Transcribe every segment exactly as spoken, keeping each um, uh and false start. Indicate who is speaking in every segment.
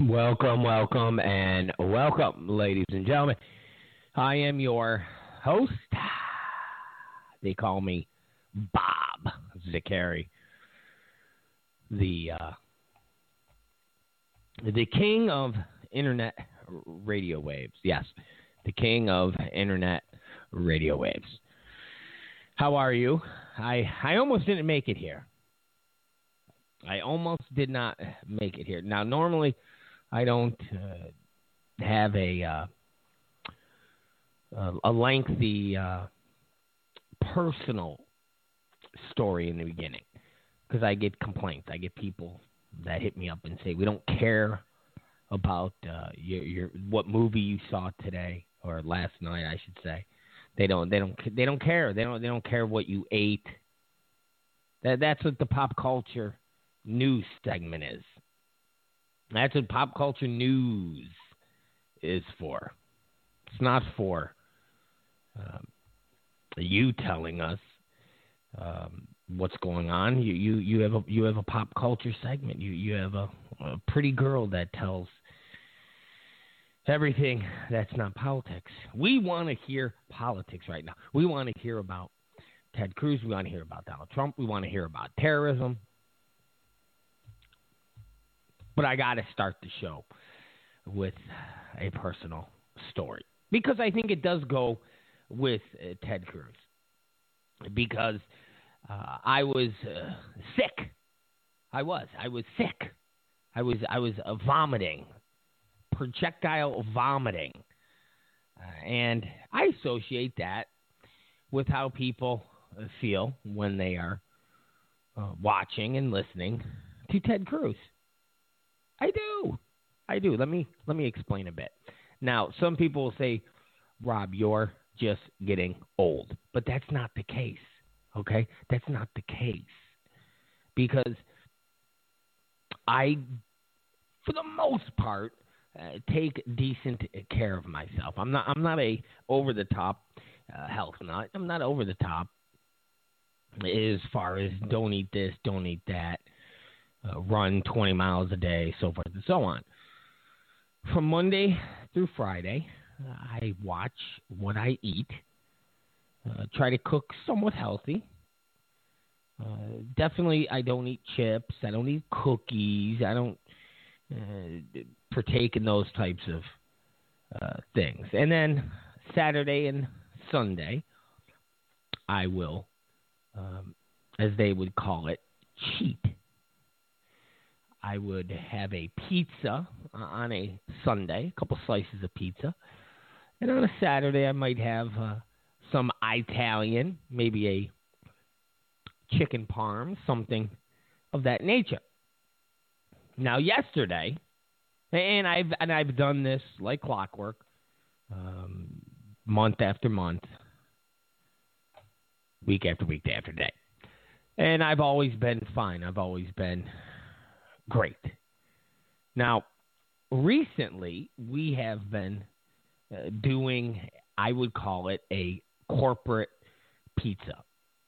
Speaker 1: Welcome, welcome, and welcome, ladies and gentlemen. I am your host. They call me Bob Zakari, the uh, the king of internet radio waves. Yes, the king of internet radio waves. How are you? I I almost didn't make it here. I almost did not make it here. Now, normally, I don't uh, have a uh, a lengthy uh, personal story in the beginning because I get complaints. I get people that hit me up and say, "We don't care about uh, your, your what movie you saw today or last night, I should say. They don't they don't they don't care. They don't they don't care what you ate." That that's what the pop culture news segment is. That's what pop culture news is for. It's not for um, you telling us um, what's going on. You, you you have a you have a pop culture segment. You you have a, a pretty girl that tells everything that's not politics. We want to hear politics right now. We want to hear about Ted Cruz. We want to hear about Donald Trump. We want to hear about terrorism. But I got to start the show with a personal story because I think it does go with uh, Ted Cruz. Because uh, I was uh, sick. I was. I was sick. I was. I was uh, vomiting, projectile vomiting, uh, and I associate that with how people uh, feel when they are uh, watching and listening to Ted Cruz. I do. I do. Let me let me explain a bit. Now, some people will say, "Rob, you're just getting old." But that's not the case. Okay? That's not the case. Because I, for the most part, uh, take decent care of myself. I'm not I'm not a over the top uh, health nut. I'm not over the top as far as don't eat this, don't eat that. Uh, run twenty miles a day, so forth and so on. From Monday through Friday, uh, I watch what I eat, uh, try to cook somewhat healthy. Uh, definitely, I don't eat chips. I don't eat cookies. I don't uh, partake in those types of uh, things. And then Saturday and Sunday, I will, um, as they would call it, cheat. I would have a pizza on a Sunday, a couple slices of pizza. And on a Saturday, I might have uh, some Italian, maybe a chicken parm, something of that nature. Now, yesterday, and I've and I've done this like clockwork, um, month after month, week after week, day after day. And I've always been fine. I've always been great. Now, recently, we have been uh, doing, I would call it a corporate pizza.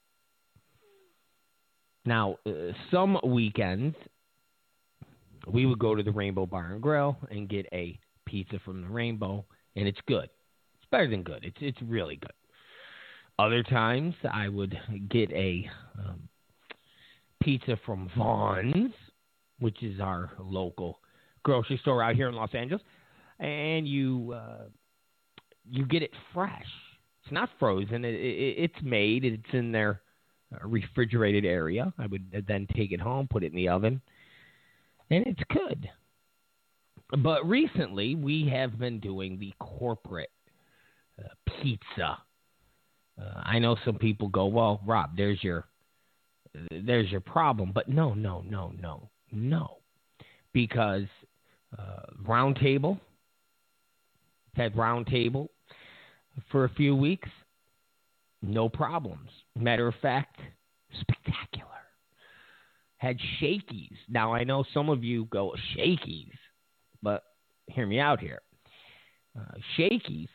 Speaker 1: Now, uh, some weekends, we would go to the Rainbow Bar and Grill and get a pizza from the Rainbow, and it's good. It's better than good. It's it's really good. Other times, I would get a um, pizza from Vons, which is our local grocery store out here in Los Angeles, and you uh, you get it fresh. It's not frozen. It, it, it's made. It's in their refrigerated area. I would then take it home, put it in the oven, and it's good. But recently, we have been doing the corporate uh, pizza. Uh, I know some people go, "Well, Rob, there's your there's your problem." But no, no, no, no. No, because uh, Round Table, had Round Table for a few weeks, no problems. Matter of fact, spectacular. Had Shakey's. Now, I know some of you go, Shakey's, but hear me out here. Uh, Shakey's,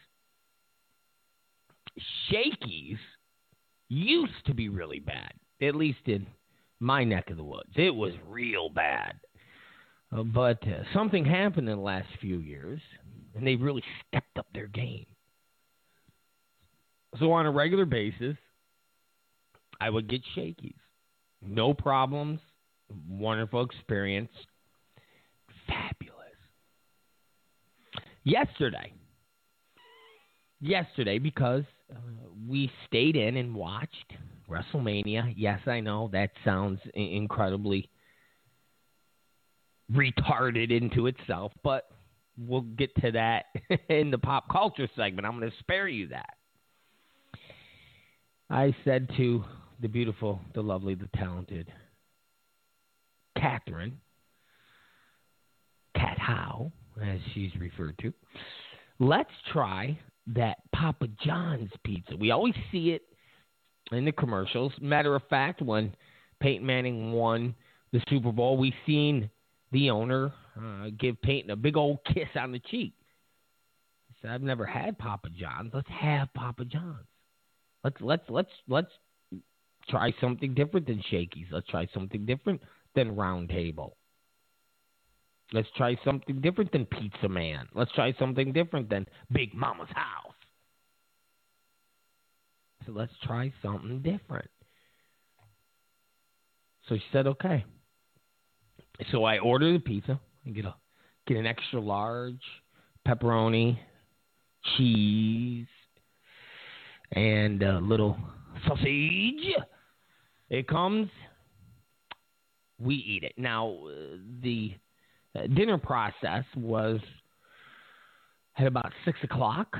Speaker 1: Shakey's used to be really bad, at least in my neck of the woods. It was real bad. Uh, but uh, something happened in the last few years, and they really stepped up their game. So on a regular basis, I would get Shakey's. No problems. Wonderful experience. Fabulous. Yesterday, yesterday, because uh, we stayed in and watched WrestleMania. Yes, I know that sounds incredibly retarded into itself, but we'll get to that in the pop culture segment. I'm going to spare you that. I said to the beautiful, the lovely, the talented Catherine, Cat How, as she's referred to, let's try that Papa John's pizza. We always see it in the commercials. Matter of fact, when Peyton Manning won the Super Bowl, we seen the owner uh, give Peyton a big old kiss on the cheek. He said, "I've never had Papa John's. Let's have Papa John's. Let's let's let's let's try something different than Shakey's. Let's try something different than Round Table. Let's try something different than Pizza Man. Let's try something different than Big Mama's House. So let's try something different." So she said, okay. So I ordered the pizza. I get a get an extra large, pepperoni, cheese, and a little sausage. It comes. We eat it. Now, uh, the uh, dinner process was at about six o'clock.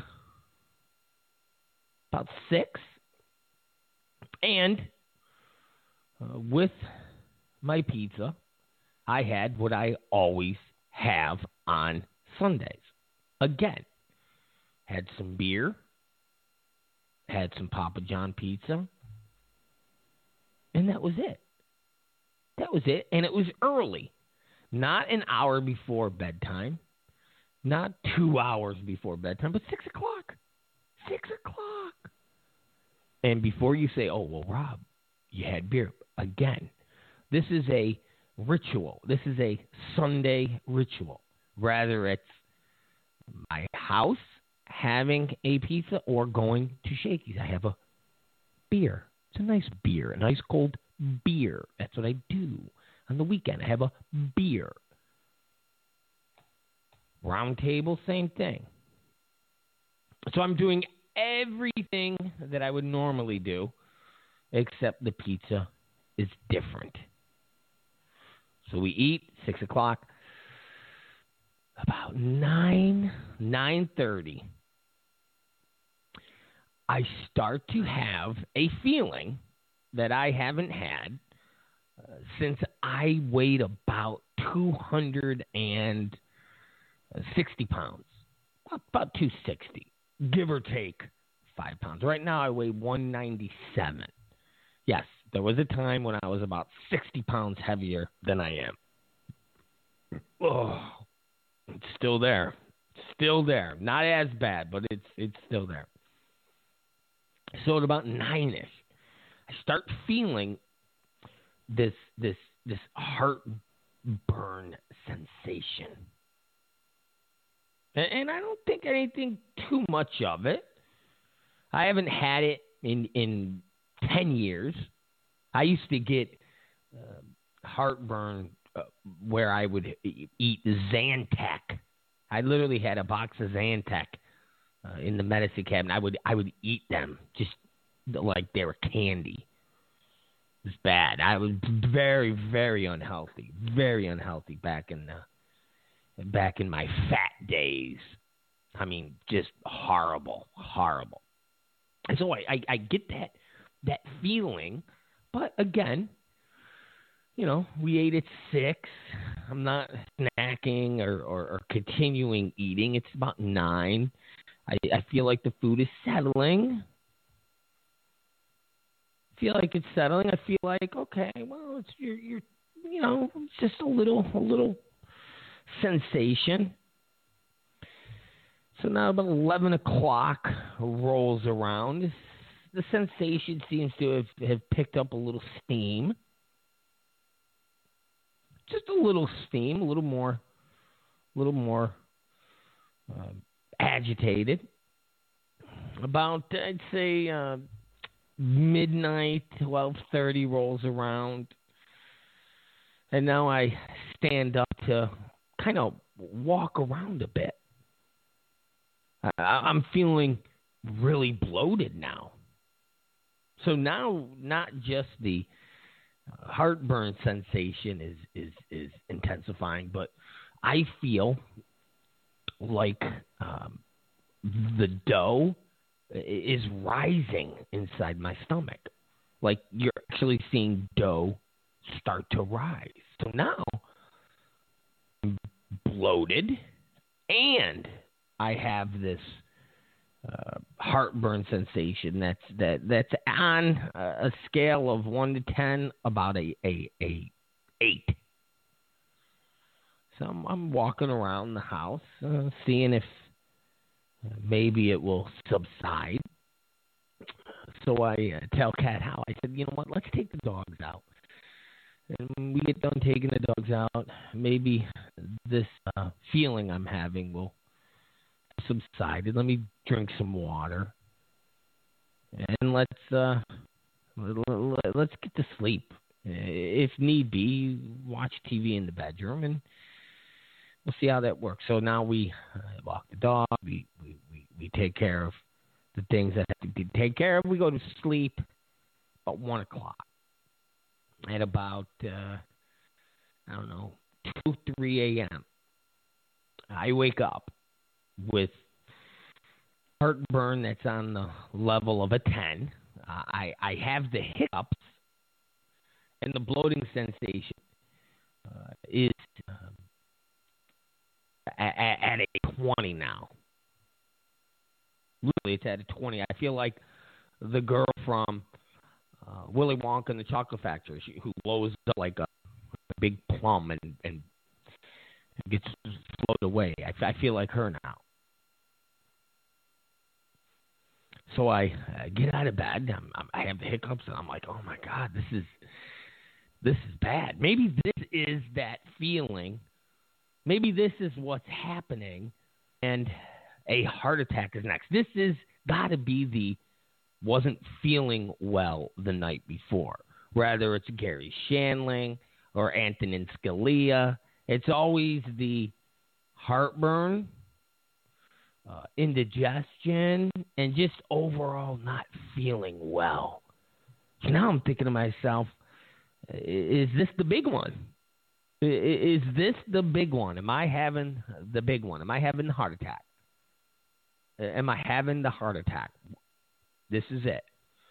Speaker 1: About six. And uh, with my pizza, I had what I always have on Sundays. Again, had some beer, had some Papa John pizza, and that was it. That was it, and it was early. Not an hour before bedtime, not two hours before bedtime, but six o'clock. Six o'clock. And before you say, oh, well, Rob, you had beer. Again, this is a ritual. This is a Sunday ritual. Rather it's my house having a pizza or going to Shakey's. I have a beer. It's a nice beer, a nice cold beer. That's what I do on the weekend. I have a beer. Round Table, same thing. So I'm doing everything that I would normally do, except the pizza is different. So we eat, six o'clock. About nine, nine thirty, I start to have a feeling that I haven't had uh, since I weighed about two hundred sixty pounds. About, about two sixty, give or take five pounds. Right now I weigh one ninety-seven. Yes, there was a time when I was about sixty pounds heavier than I am. Oh, it's still there. Still there. Not as bad, but it's it's still there. So at about nine-ish, I start feeling this this this heartburn sensation. And, and I don't think anything too much of it. I haven't had it in in ten years. I used to get uh, heartburn uh, where I would eat Zantac. I literally had a box of Zantac uh, in the medicine cabinet. I would I would eat them just like they were candy. It was bad. I was very very unhealthy, very unhealthy back in the back in my fat days. I mean, just horrible, horrible. And so I, I, I get that that feeling, but again, you know, we ate at six. I'm not snacking or, or, or continuing eating. It's about nine. I, I feel like the food is settling. I feel like it's settling. I feel like, okay, well, it's you're, you're you know, it's just a little a little sensation. So now about eleven o'clock rolls around. The sensation seems to have, have picked up a little steam. just a little steam, a little more, a little more uh, agitated. About, I'd say, uh, midnight, twelve thirty rolls around. And now I stand up to kind of walk around a bit. I, I'm feeling really bloated now. So now, not just the heartburn sensation is, is, is intensifying, but I feel like um, the dough is rising inside my stomach. Like you're actually seeing dough start to rise. So now I'm bloated and I have this uh, heartburn sensation that's that that's on a scale of one to ten, about a a, a eight. So I'm, I'm walking around the house, uh, seeing if uh, maybe it will subside. So I uh, tell Cat How, I said, you know what, let's take the dogs out. And when we get done taking the dogs out, maybe this uh, feeling I'm having will subside. Let me drink some water, and let's uh, let's get to sleep. If need be, watch T V in the bedroom, and we'll see how that works. So now we uh, walk the dog. We, we, we, we take care of the things that have to be taken care of. We go to sleep about one o'clock. At about, uh, I don't know, two, three a.m., I wake up with heartburn that's on the level of a ten. Uh, I, I have the hiccups, and the bloating sensation uh, is um, at, at a twenty now. Really, it's at a twenty. I feel like the girl from uh, Willy Wonka and the Chocolate Factory, she, who blows up like a, a big plum and, and gets floated away. I, I feel like her now. So I uh, get out of bed. I'm, I'm, I have the hiccups, and I'm like, oh my God, this is this is bad. Maybe this is that feeling. Maybe this is what's happening, and a heart attack is next. This is got to be the wasn't feeling well the night before. Whether it's Gary Shandling or Antonin Scalia, it's always the heartburn, uh, indigestion, and just overall not feeling well. So now I'm thinking to myself, is this the big one? Is this the big one? Am I having the big one? Am I having the heart attack? Am I having the heart attack? This is it.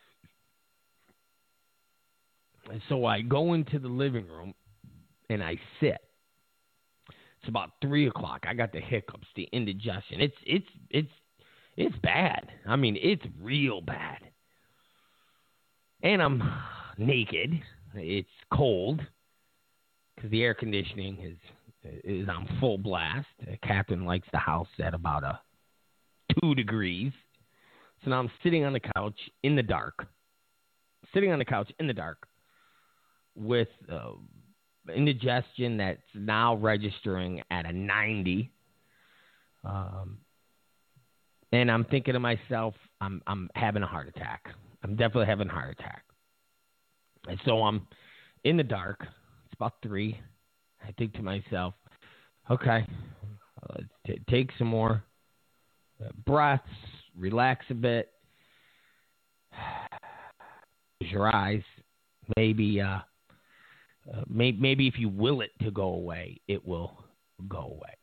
Speaker 1: And so I go into the living room and I sit. It's about three o'clock. I got the hiccups, the indigestion. It's it's it's it's bad. I mean, it's real bad. And I'm naked. It's cold because the air conditioning is is on full blast. The captain likes the house at about a two degrees. So now I'm sitting on the couch in the dark, sitting on the couch in the dark with uh, indigestion that's now registering at a ninety. Um, and I'm thinking to myself, I'm I'm having a heart attack. I'm definitely having a heart attack. And so I'm in the dark. It's about three. I think to myself, okay, uh, t- take some more uh, breaths. Relax a bit. Close your eyes. Maybe, uh, uh, may- maybe if you will it to go away, it will go away.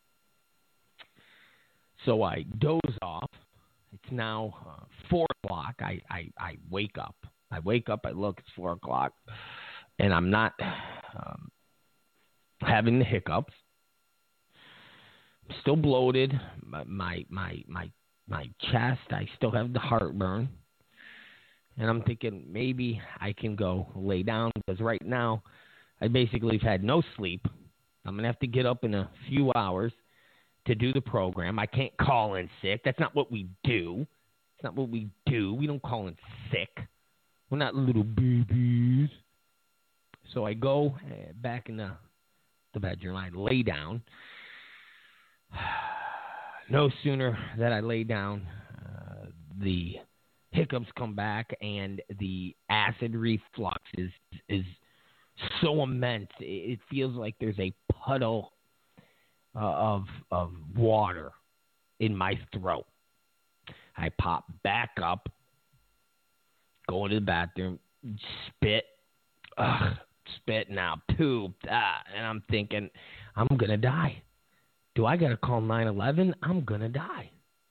Speaker 1: So I doze off. It's now uh, four o'clock. I, I, I wake up. I wake up. I look. It's four o'clock, and I'm not um, having the hiccups. I'm still bloated. My my my my. My chest, I still have the heartburn. And I'm thinking maybe I can go lay down because right now I basically have had no sleep. I'm going to have to get up in a few hours to do the program. I can't call in sick. That's not what we do. It's not what we do. We don't call in sick. We're not little babies. So I go back in the the bedroom. I lay down. No sooner that I lay down, uh, the hiccups come back, and the acid reflux is is so immense. It feels like there's a puddle uh, of of water in my throat. I pop back up, go into the bathroom, spit, ugh, spit now, poop, ah, and I'm thinking, I'm gonna die. Do I gotta call nine one one? I'm gonna die.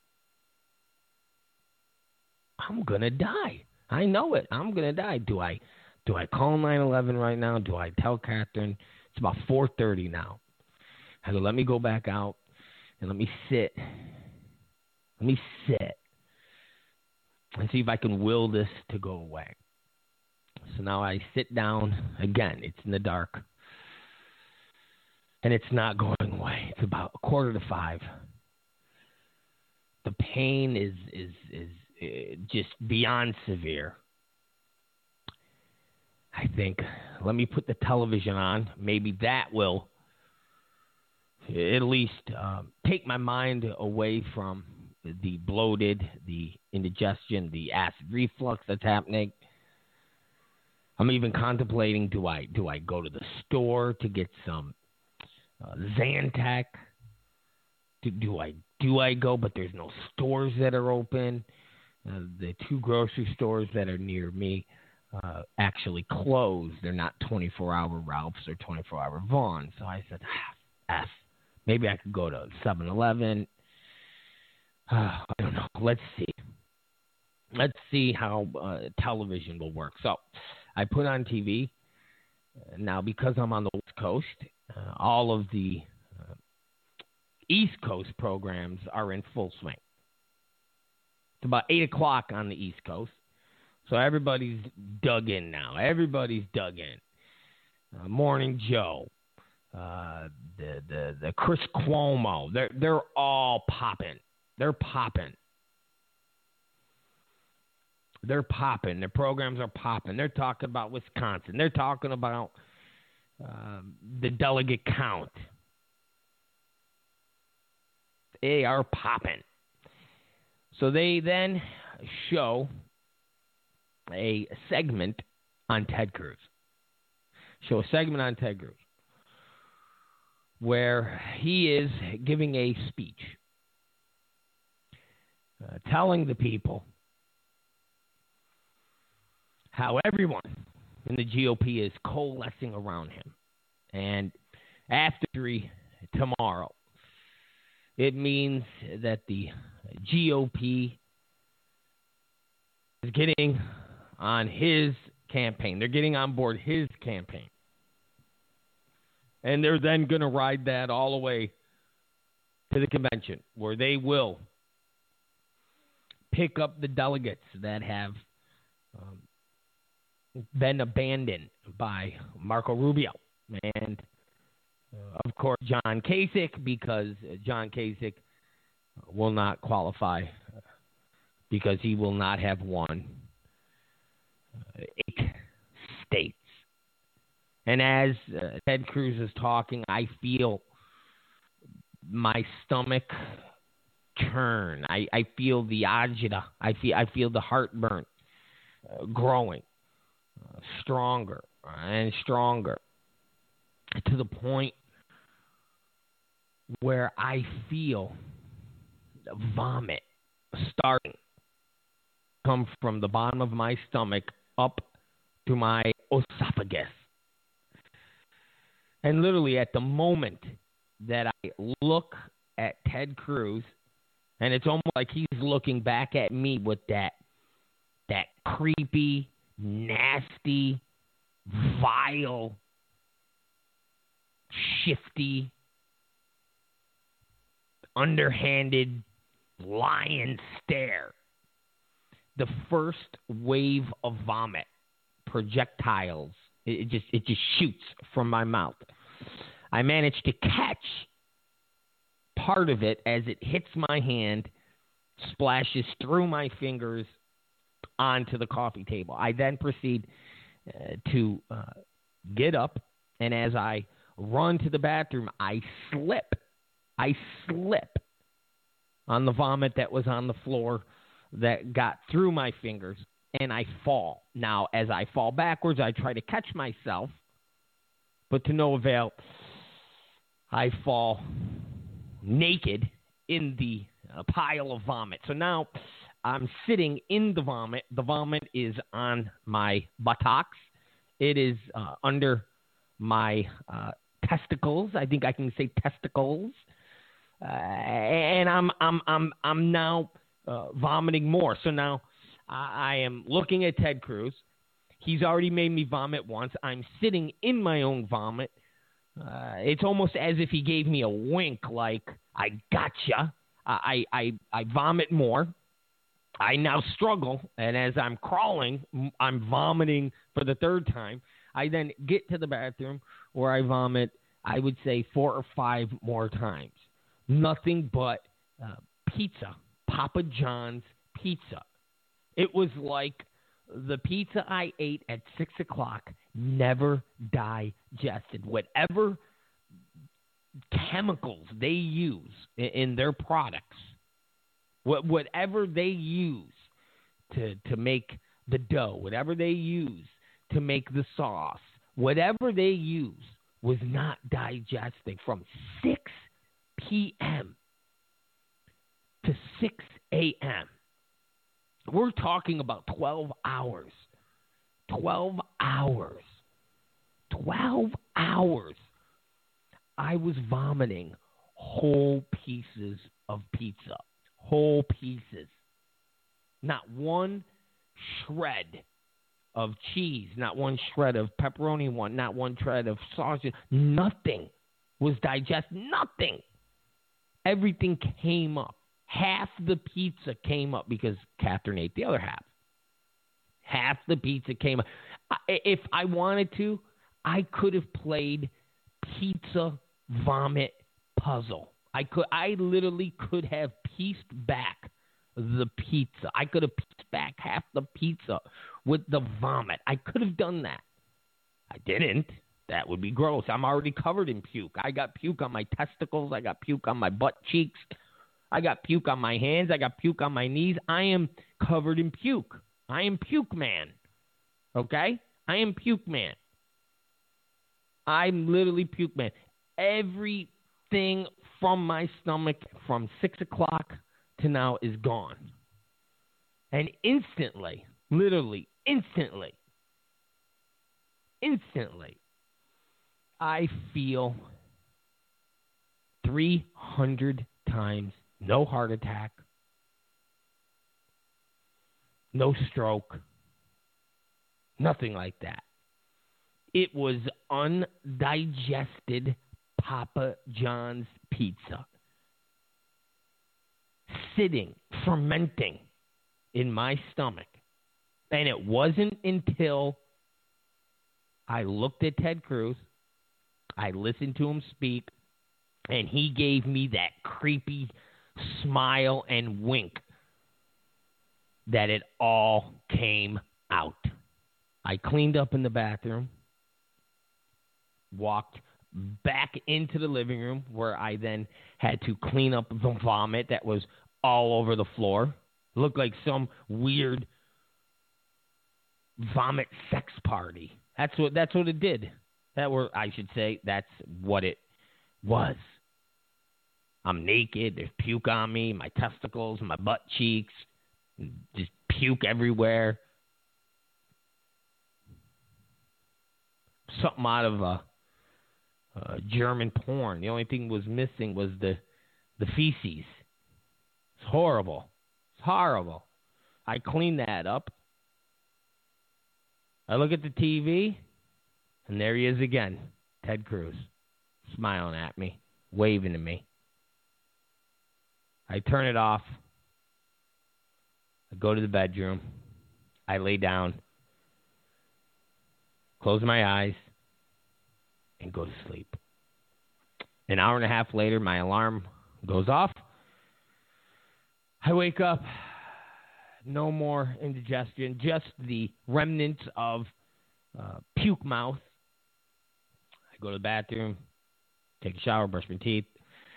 Speaker 1: I'm gonna die. I know it. I'm gonna die. Do I do I call nine one one right now? Do I tell Catherine? It's about four thirty now. I go, let me go back out and let me sit. Let me sit and see if I can will this to go away. So now I sit down again. It's in the dark. And it's not going away. It's about a quarter to five. The pain is is is uh, just beyond severe. I think, let me put the television on. Maybe that will at least uh, take my mind away from the bloated, the indigestion, the acid reflux that's happening. I'm even contemplating, do I do I go to the store to get some uh, Zantac? Do, do I do I go? But there's no stores that are open. Uh, the two grocery stores that are near me uh, actually closed. They're not twenty-four hour Ralph's or twenty-four hour Vaughn. So I said, ah, F. Maybe I could go to seven eleven. Uh, I don't know. Let's see. Let's see how uh, television will work. So I put on T V. Uh, now, because I'm on the West Coast, uh, all of the uh, East Coast programs are in full swing. It's about eight o'clock on the East Coast. So everybody's dug in now. Everybody's dug in. Uh, Morning Joe. Uh, the, the, the Chris Cuomo. They're, they're all popping. They're popping. They're popping. Their programs are popping. They're talking about Wisconsin. They're talking about um, the delegate count. They are popping. So they then show a segment on Ted Cruz. Show a segment on Ted Cruz where he is giving a speech. Uh, telling the people how everyone in the G O P is coalescing around him. And after three tomorrow, it means that the G O P is getting on his campaign. They're getting on board his campaign. And they're then going to ride that all the way to the convention, where they will pick up the delegates that have um, been abandoned by Marco Rubio and, uh, of course, John Kasich, because John Kasich will not qualify because he will not have won uh, eight states. And as uh, Ted Cruz is talking, I feel my stomach turn. I, I feel the agita. I feel I feel the heartburn uh, growing uh, stronger and stronger to the point where I feel vomit starting to come from the bottom of my stomach up to my esophagus. And literally at the moment that I look at Ted Cruz, and it's almost like he's looking back at me with that that creepy, nasty, vile, shifty, underhanded lion stare. The first wave of vomit, projectiles, it just it just shoots from my mouth. I managed to catch part of it as it hits my hand, splashes through my fingers onto the coffee table. I then proceed uh, to uh, get up, and as I run to the bathroom, I slip. I slip on the vomit that was on the floor that got through my fingers, and I fall. Now, as I fall backwards, I try to catch myself, but to no avail. I fall naked in the uh, pile of vomit. So now I'm sitting in the vomit. The vomit is on my buttocks. It is uh, under my uh, testicles. I think I can say testicles. Uh, and I'm I'm I'm I'm now uh, vomiting more. So now I, I am looking at Ted Cruz. He's already made me vomit once. I'm sitting in my own vomit. Uh, it's almost as if he gave me a wink, like, I gotcha. I, I, I vomit more. I now struggle, and as I'm crawling, I'm vomiting for the third time. I then get to the bathroom where I vomit, I would say, four or five more times. Nothing but uh, pizza, Papa John's pizza. It was like the pizza I ate at six o'clock never digested. Whatever chemicals they use in, in their products, what, whatever they use to, to make the dough, whatever they use to make the sauce, whatever they use was not digesting from six p.m. to six a.m. We're talking about twelve hours. twelve hours. twelve hours. I was vomiting whole pieces of pizza. Whole pieces. Not one shred of cheese. Not one shred of pepperoni. One. Not one shred of sausage. Nothing was digested. Nothing. Everything came up. Half the pizza came up because Catherine ate the other half. Half the pizza came up. If I wanted to, I could have played pizza vomit puzzle. I could. I literally could have pieced back the pizza. I could have pieced back half the pizza with the vomit. I could have done that. I didn't. That would be gross. I'm already covered in puke. I got puke on my testicles. I got puke on my butt cheeks. I got puke on my hands. I got puke on my knees. I am covered in puke. I am puke man. Okay? I am puke man. I'm literally puke man. Everything from my stomach from six o'clock to now is gone. And instantly, literally, instantly, instantly, I feel three hundred times no heart attack, no stroke, nothing like that. It was undigested Papa John's pizza sitting, fermenting in my stomach. And it wasn't until I looked at Ted Cruz, I listened to him speak, and he gave me that creepy smile and wink that it all came out. I cleaned up in the bathroom, walked back into the living room where I then had to clean up the vomit that was all over the floor. It looked like some weird vomit sex party. That's what that's what it did. That were I should say that's what it was. I'm naked. There's puke on me, my testicles, my butt cheeks, just puke everywhere. Something out of a, a German porn. The only thing was missing was the the feces. It's horrible. It's horrible. I cleaned that up. I look at the T V, and there he is again, Ted Cruz, smiling at me, waving to me. I turn it off. I go to the bedroom. I lay down, close my eyes, and go to sleep. An hour and a half later, my alarm goes off. I wake up, no more indigestion, just the remnants of uh, puke mouth. I go to the bathroom, take a shower, brush my teeth,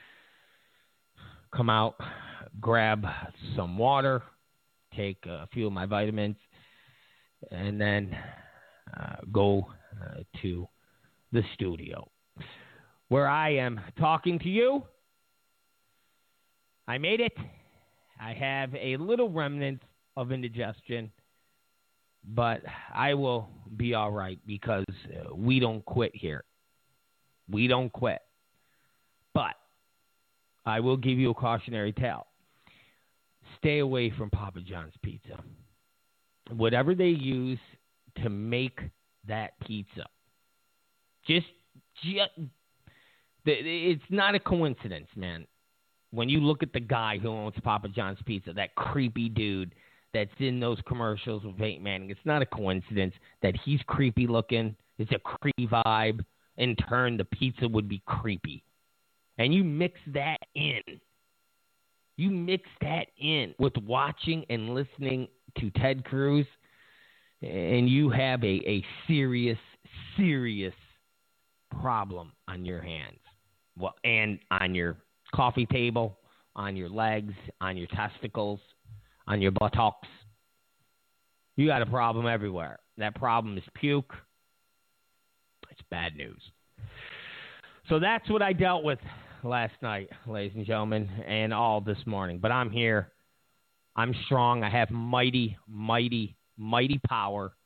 Speaker 1: come out, grab some water, take a few of my vitamins, and then uh, go uh, to the studio where I am talking to you. I made it. I have a little remnant of indigestion, but I will be all right because uh, we don't quit here. We don't quit. But I will give you a cautionary tale. Stay away from Papa John's Pizza. Whatever they use to make that pizza, just, just it's not a coincidence, man. When you look at the guy who owns Papa John's Pizza, that creepy dude that's in those commercials with Peyton Manning, it's not a coincidence that he's creepy looking. It's a creepy vibe. In turn, the pizza would be creepy. And you mix that in. You mix that in with watching and listening to Ted Cruz, and you have a, a serious, serious problem on your hands. Well, and on your coffee table, on your legs, on your testicles, on your buttocks. You got a problem everywhere. That problem is puke. It's bad news. So that's what I dealt with last night, ladies and gentlemen, and all this morning. But I'm here. I'm strong. I have mighty, mighty, mighty power.